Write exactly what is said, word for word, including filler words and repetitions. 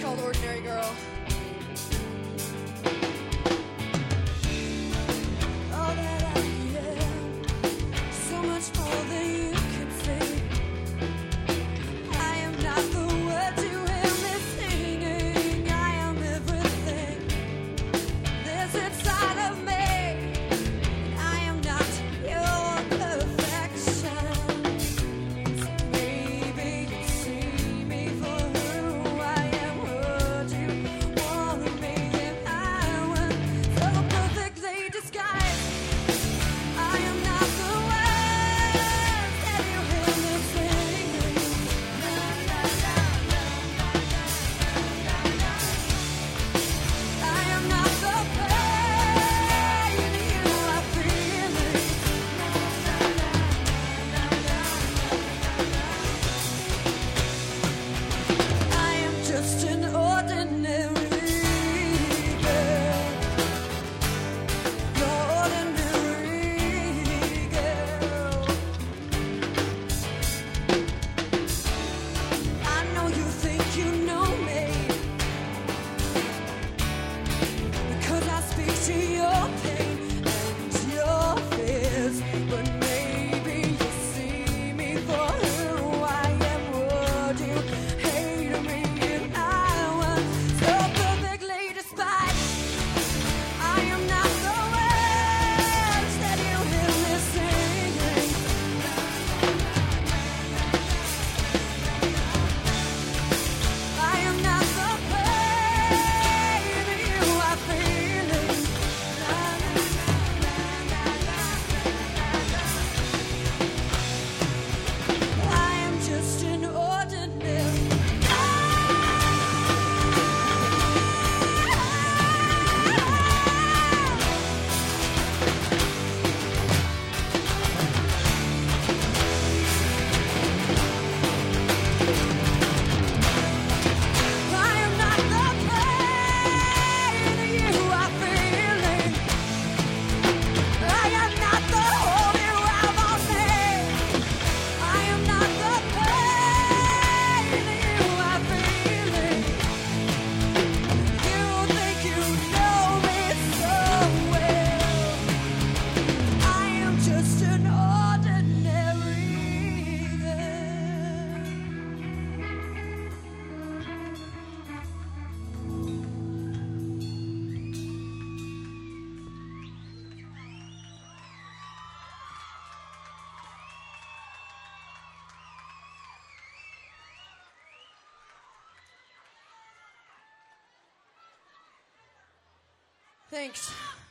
called Ordinary Girl. All that I am, so much more than you can see. I am not the words you hear me singing. I am everything there's inside of me. I am not your perfection. Maybe you see me for who I am. Would you want me if I were so perfectly disguised? I am not the words that you hear me singing. La, la, la, la, la, la, la, la. I am not the pain you are feeling. La, la, la, la, la, la. I am just an ordinary girl. No ordinary girl. I know you think you know me because I speak to your pain and your fears. But maybe you see me for who I am. Would you hate me if I were so perfectly despised? I am not the words that you hear me singing. I am not the pain you are feeling. La, la, la, la, la, la, la. I am just an ordinary. I am not the pain you are feeling. I am not the hole you have on me. I am not the pain you are feeling. You think you know me so well. I am just an ordinary girl. Thanks.